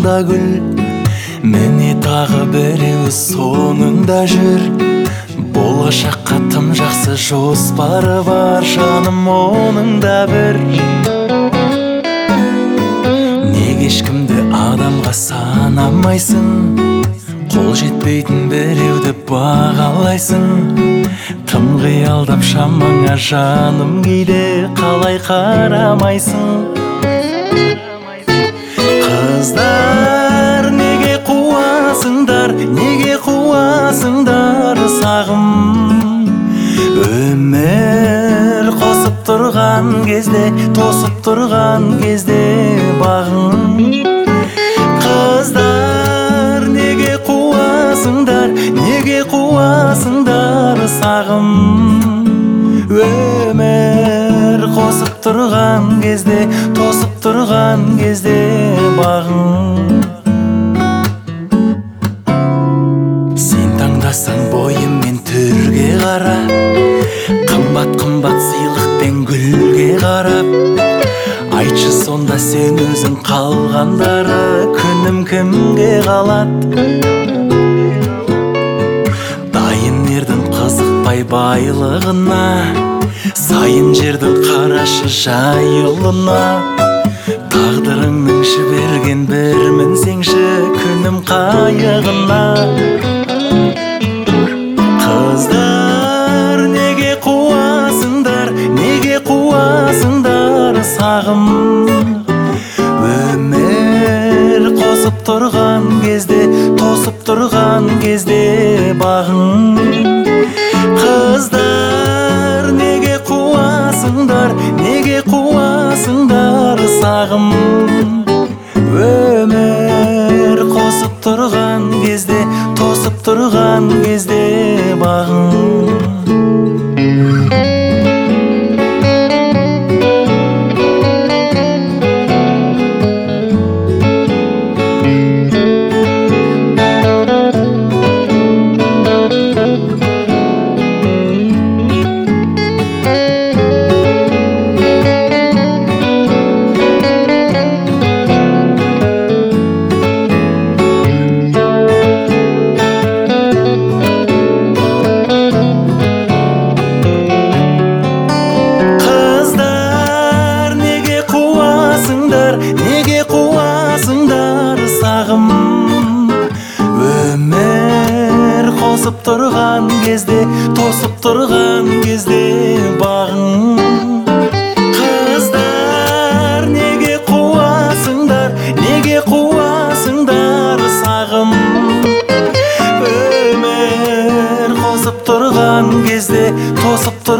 алдыңда гүл, міне тағы біреуі соңыңда жүр. Болашаққа тым жақсы жоспары бар, жаным оның да бір. Неге ешкімді адамға санамайсың, қол жетпейтін біреуді бағалайсың. Тым қиялдап шамаңа жаным, кейде қалай қарамайсың. Қыздар, неге қуасыңдар, неге қуасыңдар сағым? Өмір қосып тұрған кезде, тосып тұрған кезде бағым. Қыздар, неге қуасыңдар, неге қуасыңдар сағым? Өмір қосып тұрған кезде, тосып тұрған кезде бағым. Сен таңдасаң бойым мен түрге қара, қымбат-қымбат сыйлықпен гүлге қарап. Айтшы сонда сен өзің қалғандары, күнім кімге қалады? Дайын ердің қызықпай байлығына, сайын жердің қарашы жайылына. Тағдырыңның жіберген бір мінсеңші күнім қайығына. Қыздар, неге қуасыңдар, неге қуасыңдар сағым? Өмір қосып тұрған кезде, тосып тұрған кезде бағым. Қыздар, неге қуасыңдар, неге қуасыңдар сағым? Өмір қосып тұрған кезде, тосып тұрған кезде бағым. Неге қуасыңдар сағым? Өмір қосып тұрған кезде, тосып тұрған кезде бағым. Қыздар, неге қуасыңдар, неге қуасыңдар сағым? Өмір қосып тұрған кезде, тосып